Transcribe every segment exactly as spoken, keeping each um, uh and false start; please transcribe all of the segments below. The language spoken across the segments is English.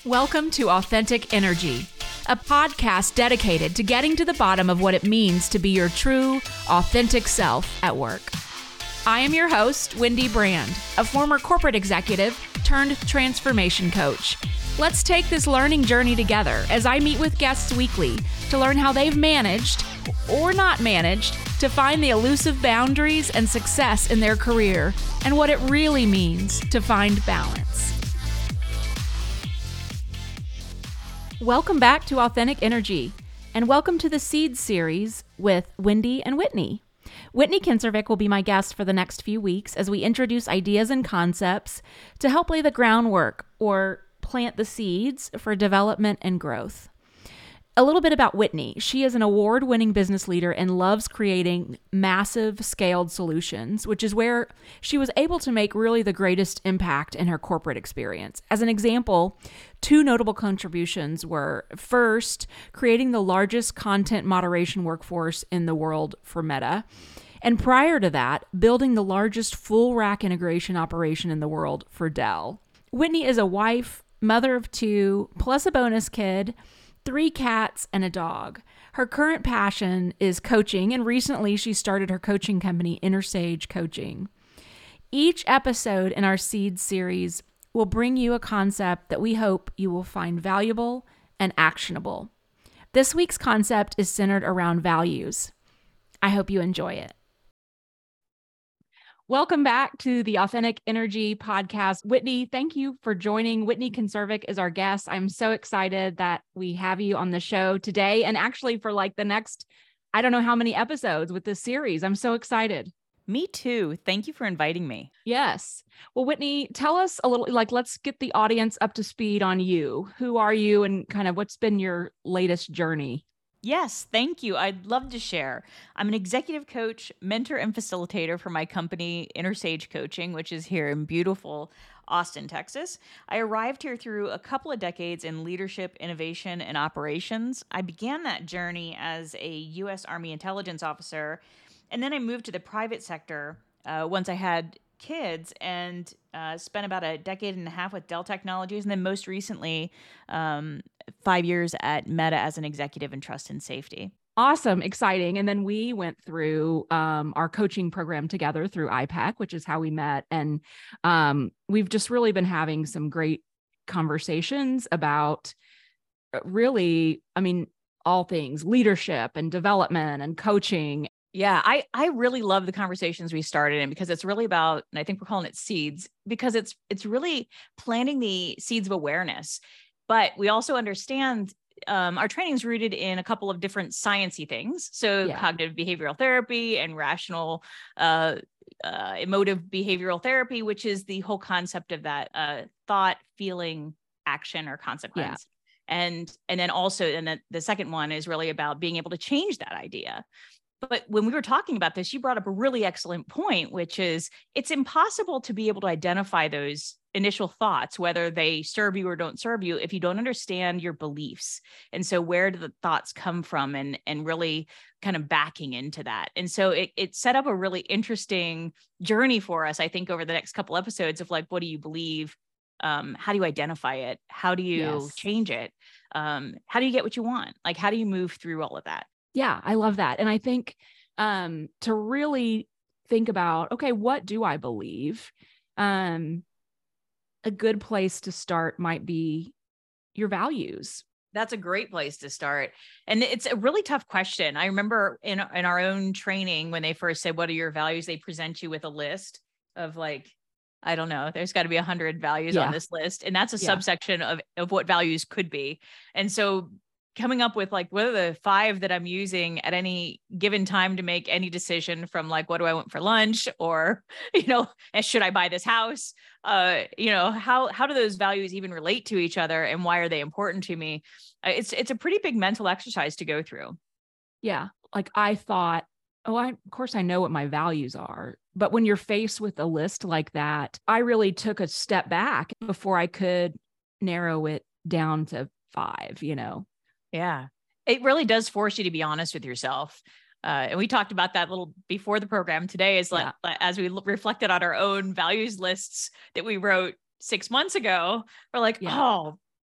Welcome to Authentic Energy, a podcast dedicated to getting to the bottom of what it means to be your true, authentic self at work. I am your host, Wendy Brand, a former corporate executive turned transformation coach. Let's take this learning journey together as I meet with guests weekly to learn how they've managed, or not managed, to find the elusive boundaries and success in their career and what it really means to find balance. Welcome back to Authentic Energy, and welcome to the Seeds series with Wendy and Whitney. Whitney Kinservik will be my guest for the next few weeks as we introduce ideas and concepts to help lay the groundwork or plant the seeds for development and growth. A little bit about Whitney. She is an award-winning business leader and loves creating massive scaled solutions, which is where she was able to make really the greatest impact in her corporate experience. As an example, two notable contributions were, first, creating the largest content moderation workforce in the world for Meta, and prior to that, building the largest full rack integration operation in the world for Dell. Whitney is a wife, mother of two, plus a bonus kid, three cats, and a dog. Her current passion is coaching, and recently she started her coaching company, Intersage Coaching. Each episode in our Seeds series will bring you a concept that we hope you will find valuable and actionable. This week's concept is centered around values. I hope you enjoy it. Welcome back to the Authentic Energy podcast. Whitney, thank you for joining. Whitney Kinservik is our guest. I'm so excited that we have you on the show today and actually for like the next, I don't know how many episodes with this series. I'm so excited. Me too. Thank you for inviting me. Yes. Well, Whitney, tell us a little, like, let's get the audience up to speed on you. Who are you and kind of what's been your latest journey? Yes, thank you. I'd love to share. I'm an executive coach, mentor, and facilitator for my company, Intersage Coaching, which is here in beautiful Austin, Texas. I arrived here through a couple of decades in leadership, innovation, and operations. I began that journey as a U S Army intelligence officer, and then I moved to the private sector uh, once I had kids and uh, spent about a decade and a half with Dell Technologies, and then most recently, um, five years at Meta as an executive in trust and safety. Awesome. Exciting. And then we went through um, our coaching program together through I PAC, which is how we met. And um, we've just really been having some great conversations about really, I mean, all things leadership and development and coaching. Yeah, I, I really love the conversations we started in because it's really about, and I think we're calling it seeds, because it's it's really planting the seeds of awareness. But we also understand um, our training is rooted in a couple of different sciencey things. So Yeah. Cognitive behavioral therapy and rational uh, uh, emotive behavioral therapy, which is the whole concept of that uh, thought, feeling, action, or consequence. Yeah. And and then also, and then the second one is really about being able to change that idea. But when we were talking about this, you brought up a really excellent point, which is it's impossible to be able to identify those initial thoughts, whether they serve you or don't serve you, if you don't understand your beliefs. And so where do the thoughts come from, and, and really kind of backing into that. And so it, it set up a really interesting journey for us, I think, over the next couple episodes of like, what do you believe? Um, how do you identify it? How do you Yes. change it? Um, how do you get what you want? Like, how do you move through all of that? Yeah, I love that. And I think um, to really think about, okay, what do I believe? Um, a good place to start might be your values. That's a great place to start. And it's a really tough question. I remember in, in our own training, when they first said, what are your values? They present you with a list of like, I don't know, there's got to be a hundred values Yeah. on this list. And that's a Yeah. subsection of, of what values could be. And so coming up with like, what are the five that I'm using at any given time to make any decision, from like, what do I want for lunch? Or, you know, should I buy this house? Uh, you know, how, how do those values even relate to each other, and why are they important to me? Uh, It's, it's a pretty big mental exercise to go through. Yeah. Like I thought, oh, I, of course I know what my values are. But when you're faced with a list like that, I really took a step back before I could narrow it down to five, you know? Yeah, it really does force you to be honest with yourself. Uh, and we talked about that a little before the program today, is like, yeah. as we l- reflected on our own values lists that we wrote six months ago, we're like, yeah. oh,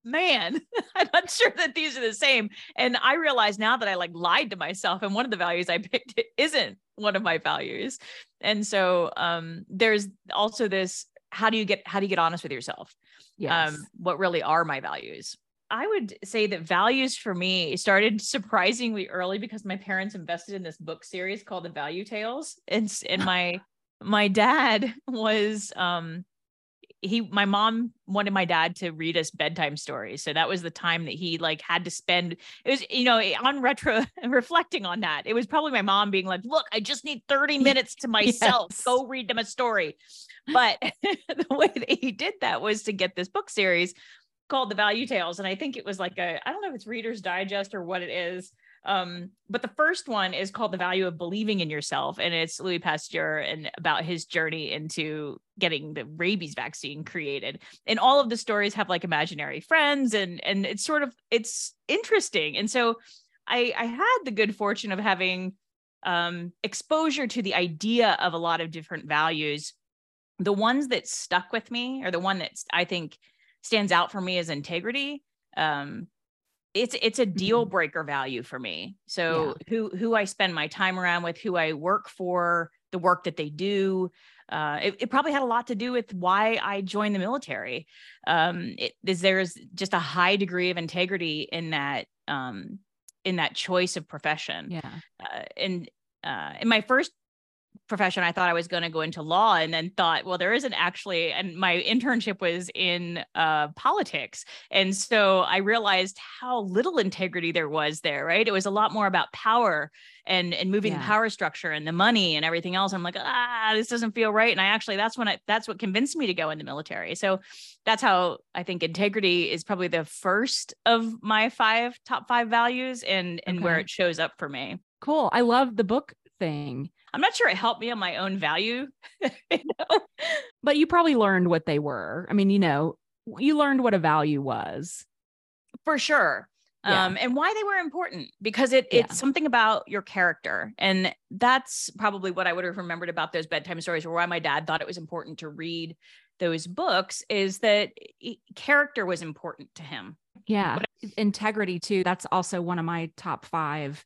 man, I'm not sure that these are the same. And I realize now that I like lied to myself, and one of the values I picked isn't one of my values. And so um, there's also this, how do you get, how do you get honest with yourself? Yes. Um, what really are my values? I would say that values for me started surprisingly early because my parents invested in this book series called The Value Tales. And, and my, my dad was, um, he, my mom wanted my dad to read us bedtime stories. So that was the time that he like had to spend, it was, you know, on retro reflecting on that. It was probably my mom being like, look, I just need thirty minutes to myself. Yes. Go read them a story. But the way that he did that was to get this book series called The Value Tales. And I think it was like a, I don't know if it's Reader's Digest or what it is. Um, but the first one is called The Value of Believing in Yourself. And it's Louis Pasteur and about his journey into getting the rabies vaccine created. And all of the stories have like imaginary friends, and, and it's sort of, it's interesting. And so I, I had the good fortune of having um, exposure to the idea of a lot of different values. The ones that stuck with me, or the one that I think stands out for me, is integrity. Um, it's it's a deal breaker value for me. So yeah. who who I spend my time around with, who I work for, the work that they do. Uh, it, it probably had a lot to do with why I joined the military. Um, it, is there's just a high degree of integrity in that um, in that choice of profession. Yeah. Uh, and uh, in my first profession, I thought I was going to go into law, and then thought, well, there isn't actually, and my internship was in uh, politics. And so I realized how little integrity there was there, right? It was a lot more about power and, and moving yeah. the power structure and the money and everything else. I'm like, ah, this doesn't feel right. And I actually, that's when I, that's what convinced me to go in the military. So that's how I think integrity is probably the first of my five top five values, and, and okay. where it shows up for me. Cool. I love the book thing. I'm not sure it helped me on my own value, you know? But you probably learned what they were. I mean, you know, you learned what a value was. For sure. Yeah. Um, and why they were important, because it it's yeah. something about your character. And that's probably what I would have remembered about those bedtime stories, or why my dad thought it was important to read those books, is that it, character was important to him. Yeah. But, integrity too. That's also one of my top five.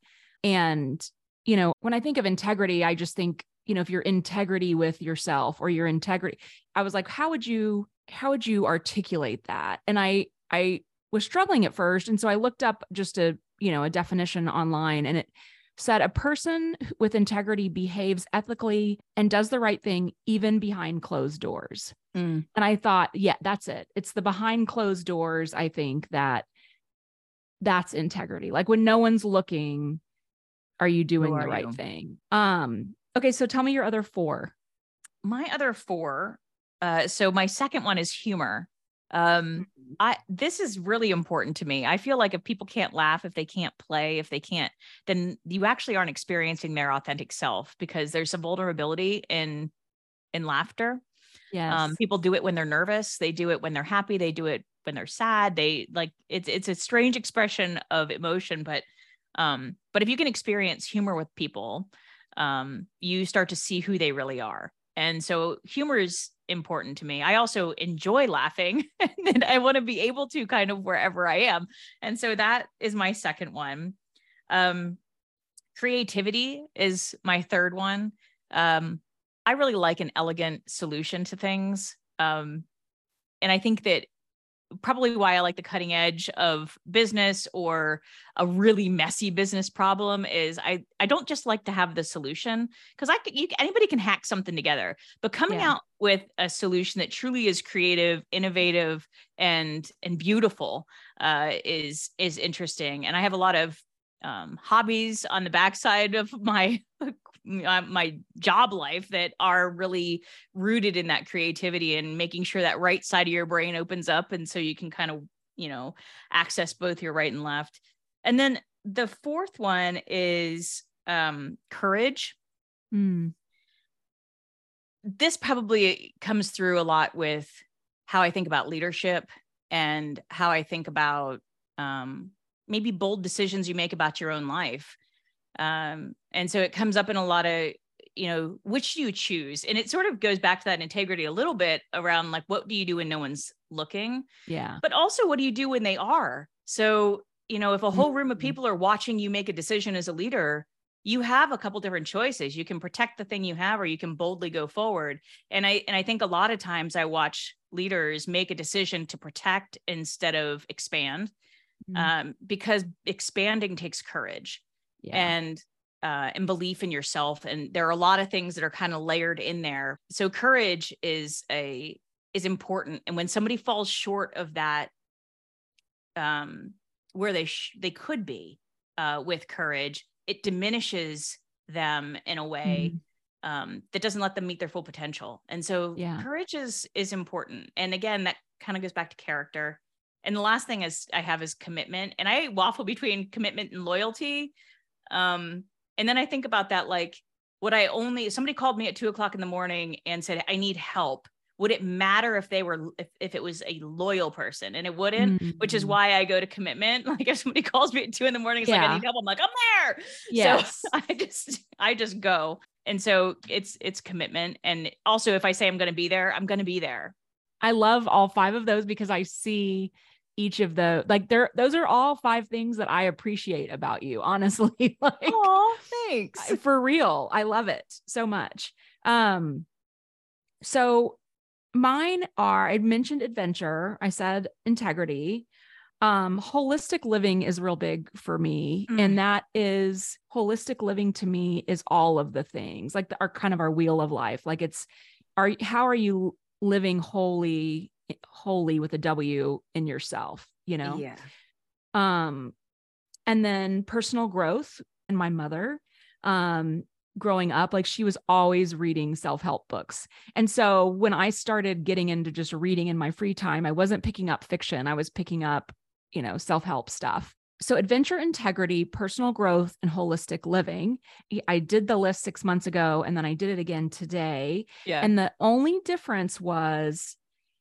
And you know, when I think of integrity, I just think, you know, if your integrity with yourself, or your integrity, I was like, how would you, how would you articulate that? And I, I was struggling at first. And so I looked up just a, you know, a definition online, and it said a person with integrity behaves ethically and does the right thing, even behind closed doors. Mm. And I thought, yeah, that's it. It's the behind closed doors. I think that that's integrity. Like when no one's looking, are you doing the right you? thing? Um, okay. So tell me your other four. My other four. Uh, so my second one is humor. Um, I, this is really important to me. I feel like if people can't laugh, if they can't play, if they can't, then you actually aren't experiencing their authentic self, because there's a vulnerability in, in laughter. Yes. Um, people do it when they're nervous. They do it when they're happy. They do it when they're sad. They like, it's, it's a strange expression of emotion, but Um, but if you can experience humor with people, um, you start to see who they really are. And so humor is important to me. I also enjoy laughing, and I want to be able to kind of wherever I am. And so that is my second one. Um, creativity is my third one. Um, I really like an elegant solution to things. Um, and I think that probably why I like the cutting edge of business, or a really messy business problem, is I, I don't just like to have the solution, because I could, you, anybody can hack something together, but coming yeah. out with a solution that truly is creative, innovative, and, and beautiful uh, is, is interesting. And I have a lot of um, hobbies on the backside of my my job life that are really rooted in that creativity, and making sure that right side of your brain opens up. And so you can kind of, you know, access both your right and left. And then the fourth one is um, courage. Mm. This probably comes through a lot with how I think about leadership, and how I think about um, maybe bold decisions you make about your own life. Um, and so it comes up in a lot of, you know, which do you choose? And it sort of goes back to that integrity a little bit around like, what do you do when no one's looking? Yeah. But also, what do you do when they are? So, you know, if a whole room of people are watching you make a decision as a leader, you have a couple different choices. You can protect the thing you have, or you can boldly go forward. And I, and I think a lot of times I watch leaders make a decision to protect instead of expand, mm-hmm. um, because expanding takes courage yeah. and, uh, and belief in yourself. And there are a lot of things that are kind of layered in there. So courage is a, is important. And when somebody falls short of that, um, where they, sh- they could be, uh, with courage, it diminishes them in a way mm-hmm. um, that doesn't let them meet their full potential. And so yeah. courage is, is important. And again, that kind of goes back to character. And the last thing is I have is commitment, and I waffle between commitment and loyalty. Um, and then I think about that, like, would I only, if somebody called me at two o'clock in the morning and said, I need help, would it matter if they were, if, if it was a loyal person? And it wouldn't, mm-hmm. which is why I go to commitment. Like if somebody calls me at two in the morning, it's yeah. like, I need help. I'm like, I'm there. Yes. So I just, I just go. And so it's, it's commitment. And also if I say I'm going to be there, I'm going to be there. I love all five of those because I see each of the, like there, those are all five things that I appreciate about you, honestly. Like, oh, thanks. For real. I love it so much. Um, so mine are, I mentioned adventure. I said integrity. Um, holistic living is real big for me. Mm. And that is holistic living to me is all of the things like the, our kind of our wheel of life. Like it's, are, how are you living wholly, wholly with a W in yourself, you know? Yeah. Um, and then personal growth and my mother, um, growing up, like she was always reading self-help books. And so when I started getting into just reading in my free time, I wasn't picking up fiction. I was picking up, you know, self-help stuff. So adventure, integrity, personal growth, and holistic living. I did the list six months ago, and then I did it again today. Yeah. And the only difference was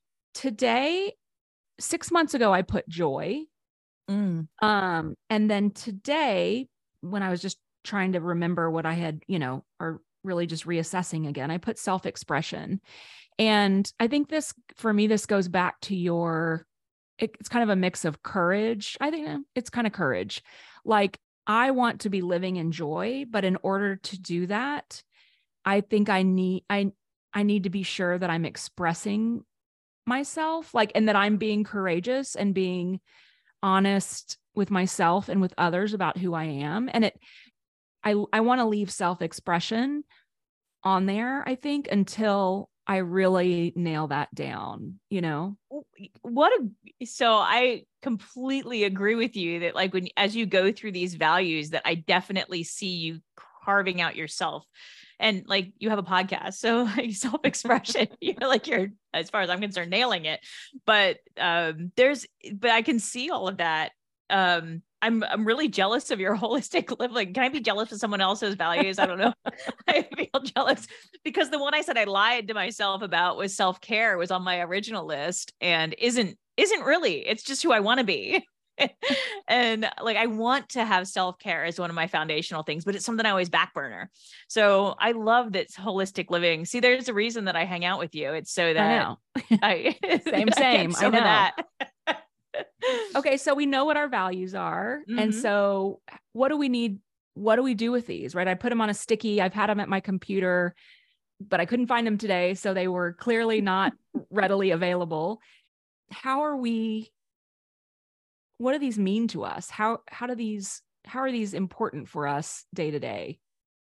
today, six months ago, I put joy. Mm. Um, and then today, when I was just trying to remember what I had, you know, or really just reassessing again, I put self-expression. And I think this, for me, this goes back to your, it, it's kind of a mix of courage. I think it's kind of courage. Like I want to be living in joy, but in order to do that, I think I need, I, I need to be sure that I'm expressing myself, like, and that I'm being courageous and being honest with myself and with others about who I am. And it, I, I want to leave self-expression on there, I think, until I really nail that down, you know? What a, so I completely agree with you that like when, as you go through these values that I definitely see you carving out yourself. And like you have a podcast, so like self-expression, you know, like you're, as far as I'm concerned, nailing it. But um, there's, but I can see all of that. Um, I'm I'm really jealous of your holistic living. Can I be jealous of someone else's values? I don't know. I feel jealous because the one I said I lied to myself about was self-care was on my original list and isn't isn't really. It's just who I want to be. And like I want to have self-care as one of my foundational things, but it's something I always back burner. So I love that holistic living. See, there's a reason that I hang out with you. It's so that I know. I same same. I know that. Okay, so we know what our values are. Mm-hmm. And so what do we need? What do we do with these, right? I put them on a sticky. I've had them at my computer, but I couldn't find them today. So they were clearly not readily available. How are we, what do these mean to us? How, how do these, how are these important for us day to day?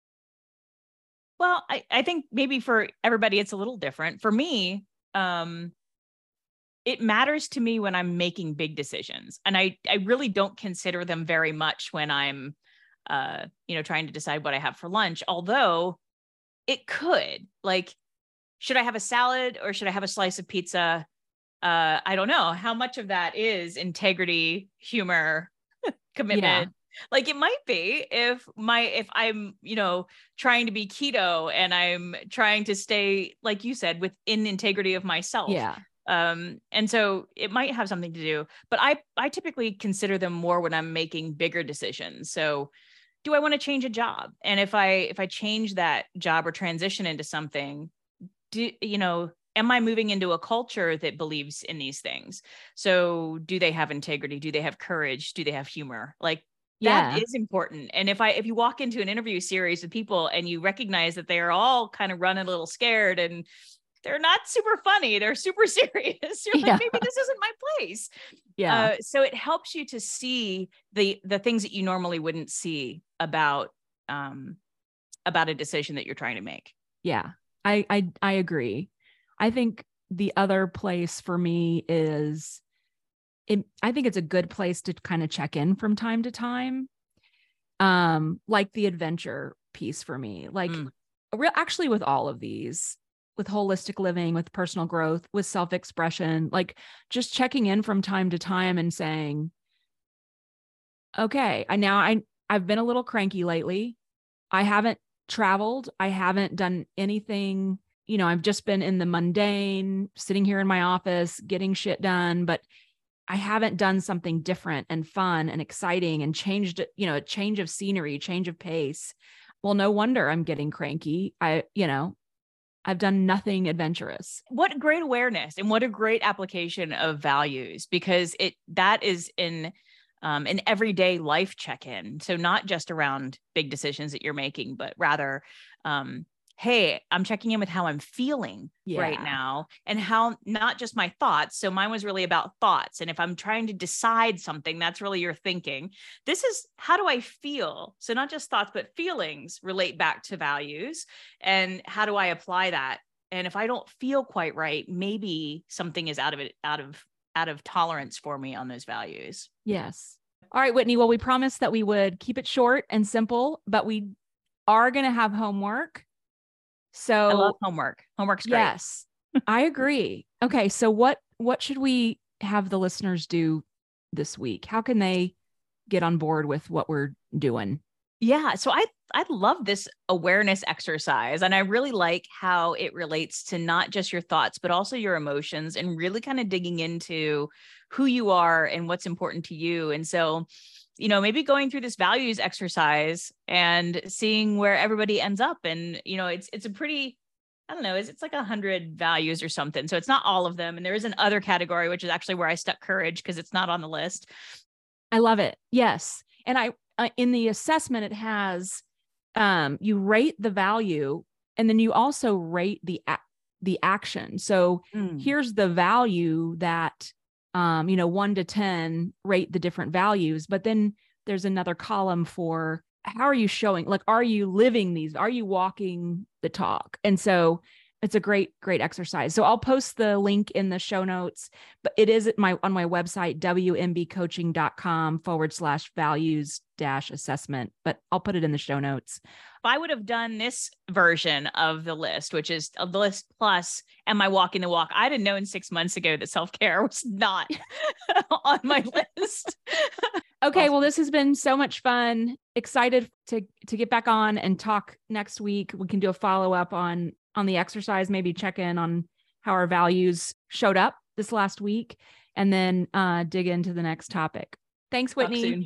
Well, I, I think maybe for everybody, it's a little different. For me, um, it matters to me when I'm making big decisions. And I, I really don't consider them very much when I'm, uh, you know, trying to decide what I have for lunch, although it could, like, should I have a salad or should I have a slice of pizza? Uh, I don't know how much of that is integrity, humor, commitment. Yeah. Like it might be if my, if I'm, you know, trying to be keto and I'm trying to stay, like you said, within integrity of myself. Yeah. Um, and so it might have something to do, but I, I typically consider them more when I'm making bigger decisions. So, do I want to change a job? And if I, if I change that job or transition into something, do, you know, am I moving into a culture that believes in these things? So do they have integrity? Do they have courage? Do they have humor? Like, that Yeah. is important. And if I, if you walk into an interview series with people and you recognize that they're all kind of running a little scared and they're not super funny, they're super serious, you're Yeah. like, maybe this isn't my place. Yeah. Uh, so it helps you to see the, the things that you normally wouldn't see about, um, about a decision that you're trying to make. Yeah. I, I, I agree. I think the other place for me is, it, I think it's a good place to kind of check in from time to time. Um, like the adventure piece for me, like Mm. real, actually with all of these, with holistic living, with personal growth, with self-expression, like just checking in from time to time and saying, okay, I now I, I've been a little cranky lately. I haven't traveled. I haven't done anything. You know, I've just been in the mundane, sitting here in my office, getting shit done, but I haven't done something different and fun and exciting and changed, you know, a change of scenery, change of pace. Well, no wonder I'm getting cranky. I, you know, I've done nothing adventurous. What great awareness and what a great application of values, because it, that is in, um, an everyday life check-in. So not just around big decisions that you're making, but rather, um, hey, I'm checking in with how I'm feeling Yeah. right now and how, not just my thoughts. So mine was really about thoughts. And if I'm trying to decide something, that's really your thinking. This is, how do I feel? So not just thoughts, but feelings relate back to values. And how do I apply that? And if I don't feel quite right, maybe something is out of it, out of, out of tolerance for me on those values. Yes. All right, Whitney. Well, we promised that we would keep it short and simple, but we are going to have homework. So I love homework. Homework's great. Yes, I agree. Okay. So what, what should we have the listeners do this week? How can they get on board with what we're doing? Yeah. So I, I love this awareness exercise, and I really like how it relates to not just your thoughts, but also your emotions, and really kind of digging into who you are and what's important to you. And so, you know, maybe going through this values exercise and seeing where everybody ends up. And, you know, it's, it's a pretty, I don't know, it's, it's like a hundred values or something. So it's not all of them. And there is an other category, which is actually where I stuck courage, because it's not on the list. I love it. Yes. And I, uh, in the assessment, it has, um, you rate the value, and then you also rate the, a- the action. So Mm. here's the value that, um, you know, one to ten, rate the different values, but then there's another column for how are you showing, like, are you living these? Are you walking the talk? And so it's a great, great exercise. So I'll post the link in the show notes, but it is at my, on my website, w m b coaching dot com forward slash values dash assessment, but I'll put it in the show notes. If I would have done this version of the list, which is the list plus, am I walking the walk? I'd have known six months ago that self-care was not on my list. Okay. Well, this has been so much fun. Excited to, to get back on and talk next week. We can do a follow-up on, on the exercise, maybe check in on how our values showed up this last week, and then uh, dig into the next topic. Thanks, Whitney.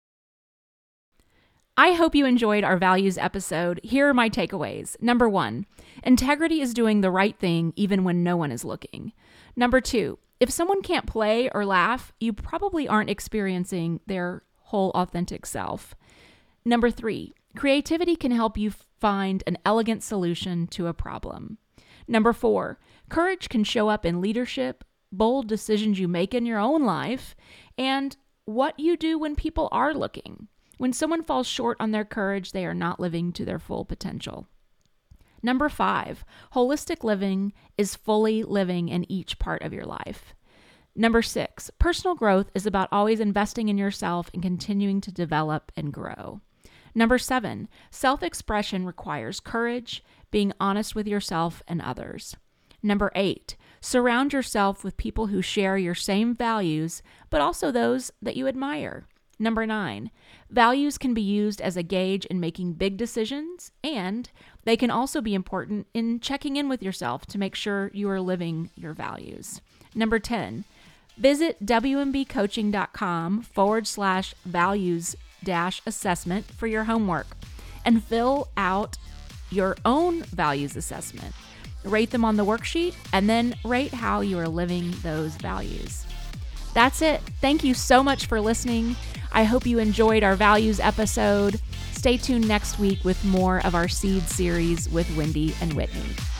I hope you enjoyed our values episode. Here are my takeaways. Number one, integrity is doing the right thing even when no one is looking. Number two, if someone can't play or laugh, you probably aren't experiencing their whole authentic self. Number three, creativity can help you find an elegant solution to a problem. Number four, courage can show up in leadership, bold decisions you make in your own life, and what you do when people are looking. When someone falls short on their courage, they are not living to their full potential. Number five, holistic living is fully living in each part of your life. Number six, personal growth is about always investing in yourself and continuing to develop and grow. Number seven, self-expression requires courage, being honest with yourself and others. Number eight, surround yourself with people who share your same values, but also those that you admire. Number nine, values can be used as a gauge in making big decisions, and they can also be important in checking in with yourself to make sure you are living your values. Number ten, visit w m b coaching dot com forward slash values assessment for your homework and fill out your own values assessment. Rate them on the worksheet and then rate how you are living those values. That's it. Thank you so much for listening. I hope you enjoyed our values episode. Stay tuned next week with more of our Seed series with Wendy and Whitney.